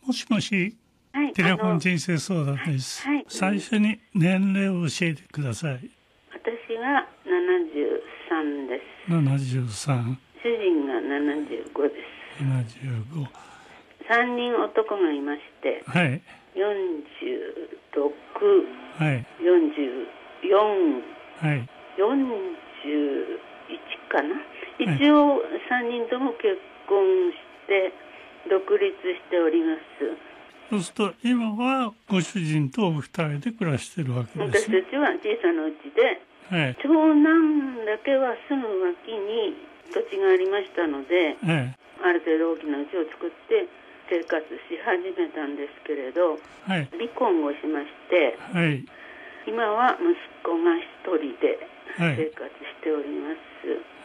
もしもし、 はい、 テレフォン人生相談です、 はい、 最初に年齢を教えてください。 私は73です。 73。 主人が75です。 75。 3人男がいまして、 はい。 46、 はい。 44、 はい。 41かな、 はい、 一応3人とも結婚して独立しております。 そうすると今はご主人とお二人で暮らしているわけですね。 私たちは小さなうちで、 はい、 長男だけはすぐ脇に土地がありましたので、 はい、 ある程度大きな家を作って生活し始めたんですけれど、 はい、 離婚をしまして、 はい、 今は息子が一人で生活しております。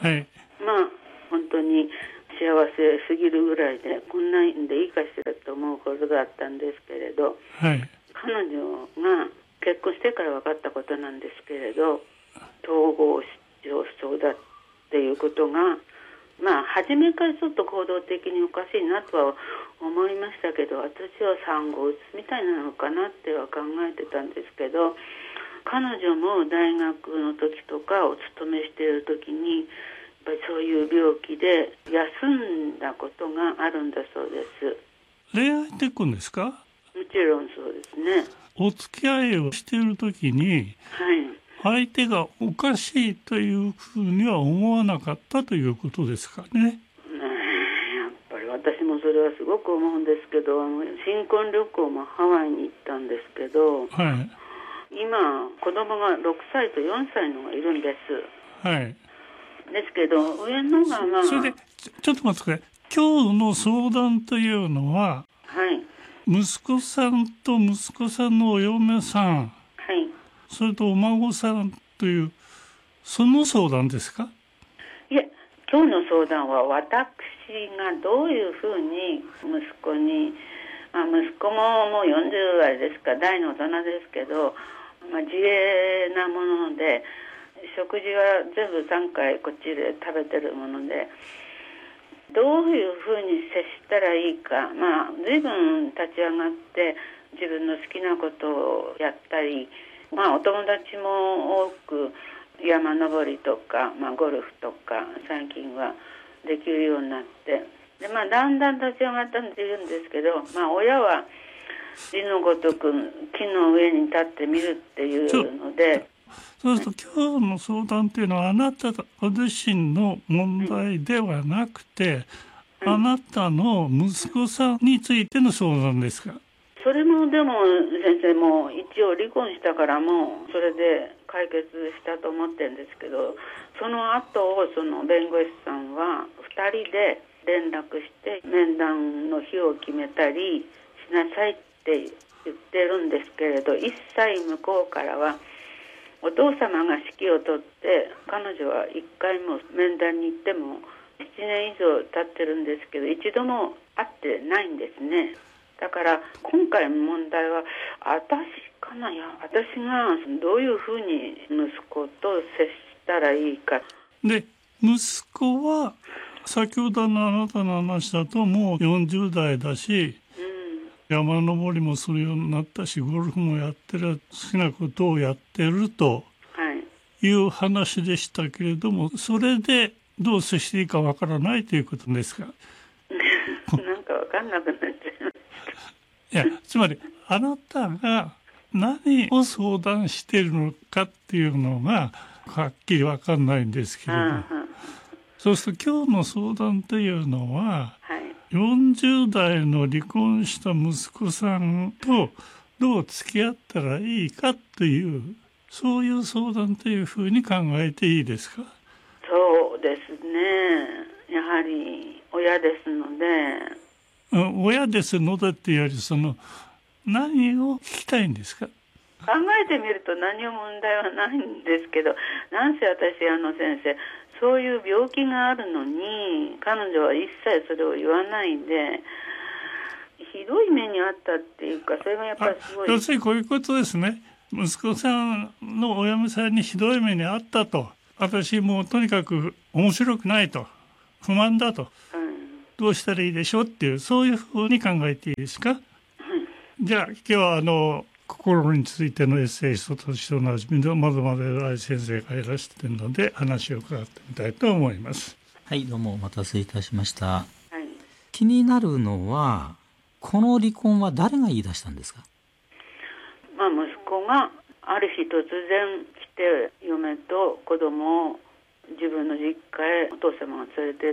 はい、 まあ本当に幸せすぎるぐらいで、こんなんでいいかしらと思うことがあったんですけれど、 はい、 彼女が結婚してから分かったことなんですけれど、統合失調症だっていうことが、まあ初めからちょっと行動的におかしいなとは思いましたけど、私は産後うつみたいなのかなっては考えてたんですけど、彼女も大学の時とかお勤めしている時にやっぱりそういう病気で休んだことがあるんだそうです。 恋愛結婚ですか？ もちろんそうですね。 お付き合いをしている時に、 はい、 相手がおかしいというふうには思わなかったということですかね。 やっぱり私もそれはすごく思うんですけど、新婚旅行もハワイに行ったんですけど、 はい、 今子供が6歳と4歳のがいるんです。 はい。 ですけど上のがまあ、 それでちょっと待ってくれ。今日の相談というのは、 はい、 息子さんと息子さんのお嫁さん、 はい、 それとお孫さんというその相談ですか？ いえ、今日の相談は私がどういうふうに息子に、息子ももう40代ですから大の大人ですけど、自営なもので食事は全部3回こっちで食べてるもので、どういうふうに接したらいいか、随分立ち上がって自分の好きなことをやったり、お友達も多く山登りとか、ゴルフとか最近はできるようになって、で、だんだん立ち上がったって言うんですけど、親は字のごとく木の上に立ってみるっていうので、 そうすると今日の相談というのはあなたご自身の問題ではなくて、あなたの息子さんについての相談ですか？ それもでも先生も一応離婚したからもうそれで解決したと思ってるんですけど、その後その弁護士さんは2人で連絡して面談の日を決めたりしなさいって言ってるんですけれど、一切向こうからはお父様が指揮を取って、彼女は1回も面談に行っても7年以上経ってるんですけど一度も会ってないんですね。だから今回の問題は私がどういうふうに息子と接したらいいかで、息子は先ほどのあなたの話だともう40代だし、山登りもするようになったし、ゴルフもやってる、好きなことをやってるという話でしたけれども、それでどう接していいかわからないということですか？ なんかわかんなくなっちゃいまいや、つまりあなたが何を相談しているのかっていうのがはっきりわかんないんですけれども、そうすると今日の相談というのは、40代の離婚した息子さんとどう付き合ったらいいかという、そういう相談というふうに考えていいですか？ そうですね、やはり親ですので。 親ですのでっていうより、何を聞きたいんですか？ 考えてみると何も問題はないんですけど、なんせ私先生そういう病気があるのに彼女は一切それを言わないで、ひどい目にあったっていうか、それがやっぱりすごい。 要するにこういうことですね。息子さんのお嫁さんにひどい目にあったと、私もうとにかく面白くないと、不満だと、 どうしたらいいでしょうっていう、そういうふうに考えていいですか？じゃあ今日は心についてのエッセイストとしておなじみの窓まで偉い先生がいらしているので、話を伺ってみたいと思います。 はい、どうもお待たせいたしました。 はい、 気になるのは、この離婚は誰が言い出したんですか？ 息子がある日突然来て、嫁と子供を自分の実家へお父様が連れてって、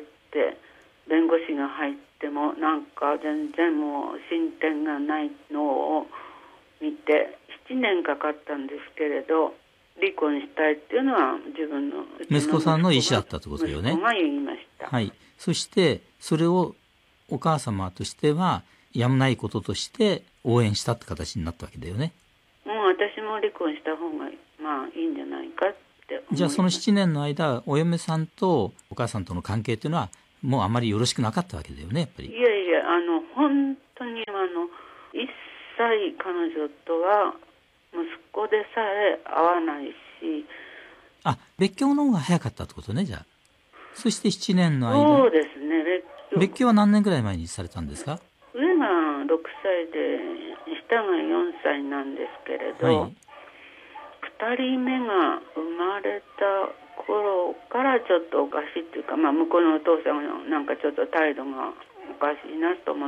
弁護士が入ってもなんか全然もう進展がないのを見て、7年かかったんですけれど、離婚したいっていうのは自分の息子さんの意思だったってことよね。 息子が言いました。 はい。そしてそれをお母様としてはやむないこととして応援したって形になったわけだよね。 もう私も離婚した方がいいんじゃないかって思います。 じゃあその7年の間、お嫁さんとお母さんとの関係っていうのはもうあまりよろしくなかったわけだよね、やっぱり。 いやいや、本当に一切彼女とは息子でさえ会わないし。 別居の方が早かったってことね、じゃあ。そして7年の間。 そうですね。 別居は何年ぐらい前にされたんですか？ 上が6歳で下が4歳なんですけれど、 はい、 2人目が生まれた頃からちょっとおかしいっていうか、向こうのお父さんがなんかちょっと態度がおかしいなと思って、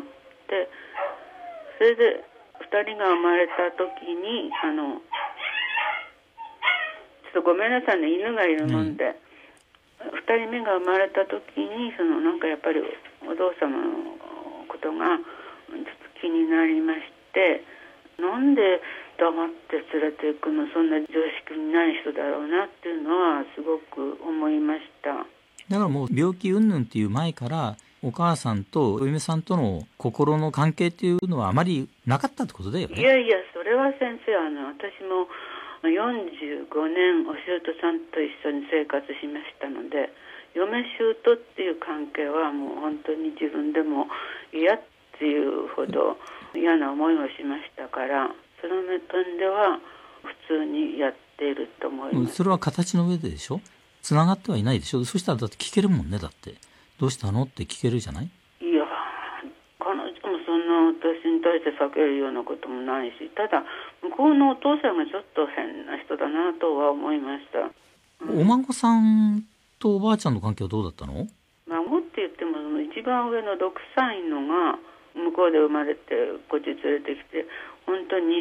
それで2人が生まれた時にちょっとごめんなさいね、犬がいるもんで、2人目が生まれた時になんかやっぱりお父様のことがちょっと気になりまして、なんで黙って連れて行くの、そんな常識にない人だろうなっていうのはすごく思いました。 だからもう病気云々っていう前からお母さんとお嫁さんとの心の関係っていうのはあまりなかったってことだよね。 いやいや、それは先生、私も45年お姑さんと一緒に生活しましたので、嫁姑っていう関係はもう本当に自分でも嫌っていうほど嫌な思いをしましたから、その点では普通にやっていると思います。 それは形の上ででしょ、つながってはいないでしょ。そしたらだって聞けるもんね。だってどうしたのって聞けるじゃない。 いや、彼女もそんな私に対して避けるようなこともないし、ただ向こうのお父さんがちょっと変な人だなとは思いました。 お孫さんとおばあちゃんの関係はどうだったの？ 孫って言っても一番上の6歳のが向こうで生まれてこっち連れてきて、本当に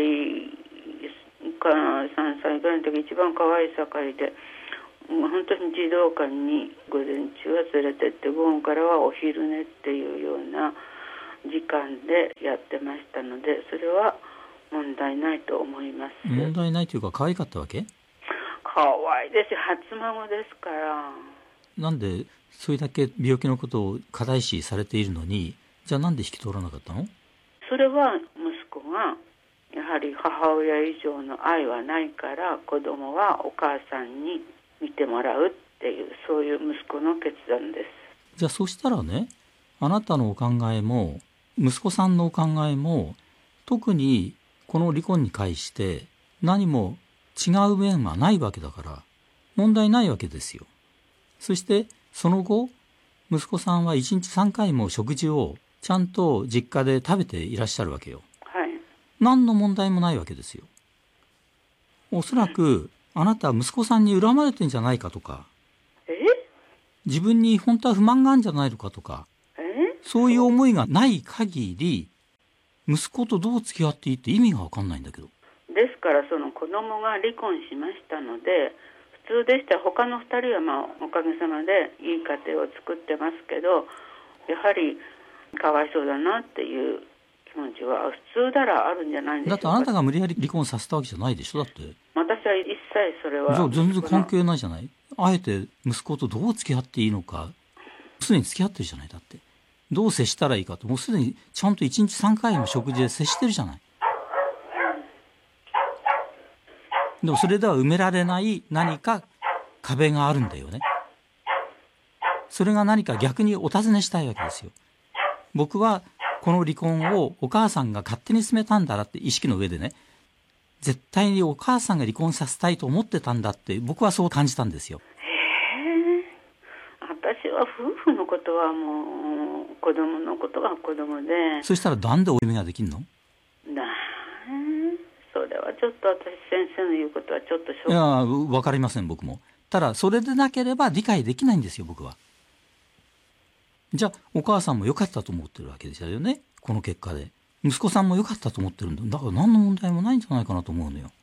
2歳か3歳ぐらいの時一番可愛い盛りで、本当に児童館に午前中は連れてって午後からはお昼寝っていうような時間でやってましたので、それは問題ないと思います。 問題ないというか可愛かったわけ？ 可愛いです。初孫ですから。 なんでそれだけ病気のことを課題視されているのに、じゃあなんで引き取らなかったの？ それは息子がやはり母親以上の愛はないから、子供はお母さんに見てもらうっていう、そういう息子の決断です。 じゃあそうしたらね、あなたのお考えも息子さんのお考えも特にこの離婚に関して何も違う面はないわけだから問題ないわけですよ。そしてその後息子さんは1日3回も食事をちゃんと実家で食べていらっしゃるわけよ。 はい。 何の問題もないわけですよ。おそらくあなたは息子さんに恨まれてんじゃないかとか、自分に本当は不満があるんじゃないのかとか、そういう思いがない限り息子とどう付き合っていいって意味が分かんないんだけど。 ですからその子供が離婚しましたので、普通でしたら他の2人はおかげさまでいい家庭を作ってますけど、やはりかわいそうだなっていう気持ちは普通ならあるんじゃないんでしょうか。 だってあなたが無理やり離婚させたわけじゃないでしょ。だって私は一切それは。 じゃあ全然関係ないじゃない。あえて息子とどう付き合っていいのか、すでに付き合ってるじゃない。だってどう接したらいいかと、もうすでにちゃんと1日3回も食事で接してるじゃない。でもそれでは埋められない何か壁があるんだよね。それが何か逆にお尋ねしたいわけですよ。僕はこの離婚をお母さんが勝手に進めたんだなって意識の上でね、絶対にお母さんが離婚させたいと思ってたんだって僕はそう感じたんですよ。 私私は夫婦のことはもう子供のことは子供で。 そしたらなんでお嫁ができるの？ それはちょっと私先生の言うことはちょっといや分かりません僕も。ただそれでなければ理解できないんですよ僕は。じゃあお母さんも良かったと思ってるわけですよねこの結果で。息子さんも良かったと思ってるんだ。だから何の問題もないんじゃないかなと思うのよ。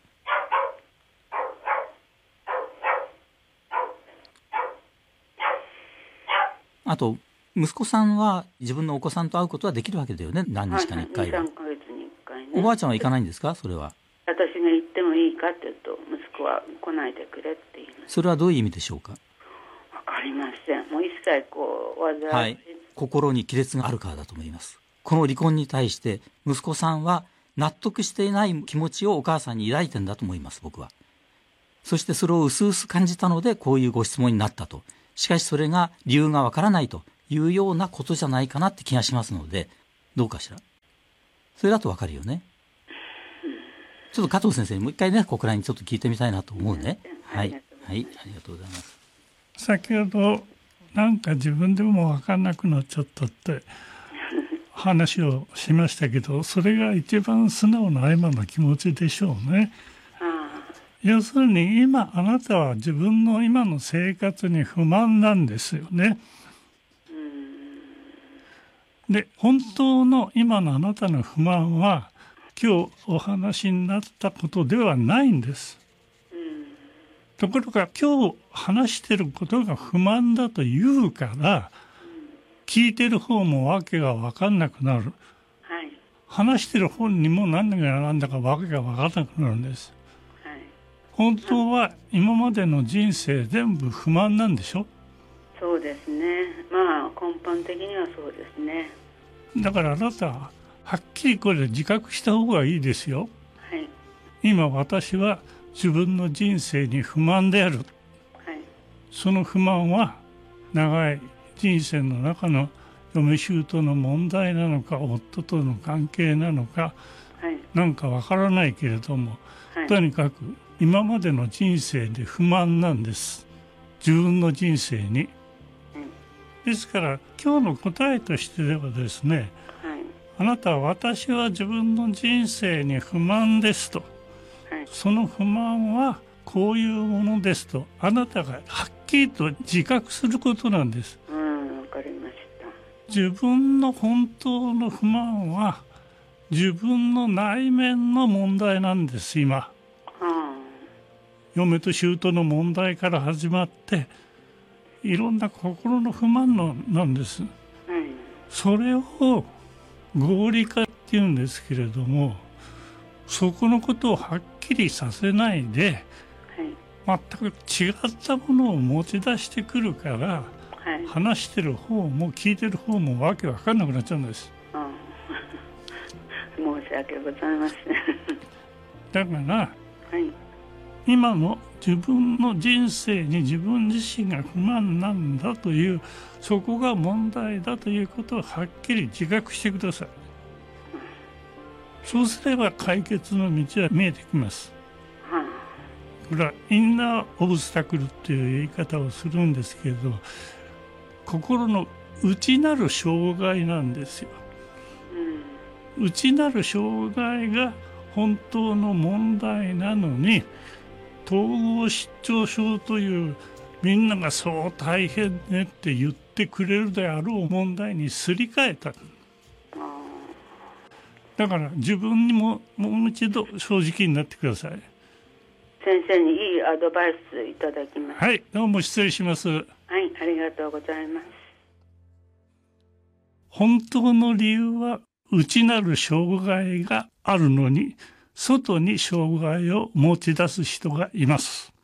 あと息子さんは自分のお子さんと会うことはできるわけだよね何日かに1回は。 2、3ヶ月に1回ね。 おばあちゃんは行かないんですかそれは。 私が行ってもいいかって言うと息子は来ないでくれって言います。 それはどういう意味でしょうか。 わかりません。もう一切こう災い、 はい、心に亀裂があるからだと思います。この離婚に対して息子さんは納得していない気持ちをお母さんに抱いてんだと思います僕は。そしてそれを薄々感じたのでこういうご質問になったと。しかしそれが理由がわからないというようなことじゃないかなって気がしますのでどうかしら。それだとわかるよね。ちょっと加藤先生にもう一回ねここらにちょっと聞いてみたいなと思うね。はい、はい、ありがとうございます。 先ほどなんか自分でも分かんなくなっちゃったって話をしましたけど、それが一番素直な今の気持ちでしょうね。要するに今あなたは自分の今の生活に不満なんですよね。で、本当の今のあなたの不満は今日お話になったことではないんです。ところが今日話してることが不満だと言うから聞いてる方もわけが分かんなくなる、 はい、 話してる本にも何が何だかわけが分からなくなるんです、はい、本当は今までの人生全部不満なんでしょ。 そうですね。まあ根本的にはそうですね。 だからあなたははっきりこれ自覚した方がいいですよ、 はい、 今私は自分の人生に不満である、はい、その不満は長い人生の中の嫁姑の問題なのか夫との関係なのか、はい、なんかわからないけれども、はい、とにかく今までの人生で不満なんです。自分の人生に、ですから今日の答えとしてはですね、はい、あなたは私は自分の人生に不満ですと、はい、その不満はこういうものですとあなたがはっきりと自覚することなんです。 わかりました。 自分の本当の不満は自分の内面の問題なんです今。嫁と姑の問題から始まっていろんな心の不満なんです、それを合理化っていうんですけれども、そこのことをはっきりさせないで、全く違ったものを持ち出してくるから、話してる方も聞いてる方もわけわかんなくなっちゃうんです。 申し訳ございません。 だから、今の自分の人生に自分自身が不満なんだという、そこが問題だということをはっきり自覚してください。そうすれば解決の道は見えてきます。これはインナーオブスタクルっていう言い方をするんですけれど、心の内なる障害なんですよ。内なる障害が本当の問題なのに、統合失調症というみんながそう大変ねって言ってくれるであろう問題にすり替えた。だから自分にもう一度正直になってください。 先生にいいアドバイスいただきます。 はい、どうも失礼します。はい、 ありがとうございます。 本当の理由は内なる障害があるのに、外に障害を持ち出す人がいます。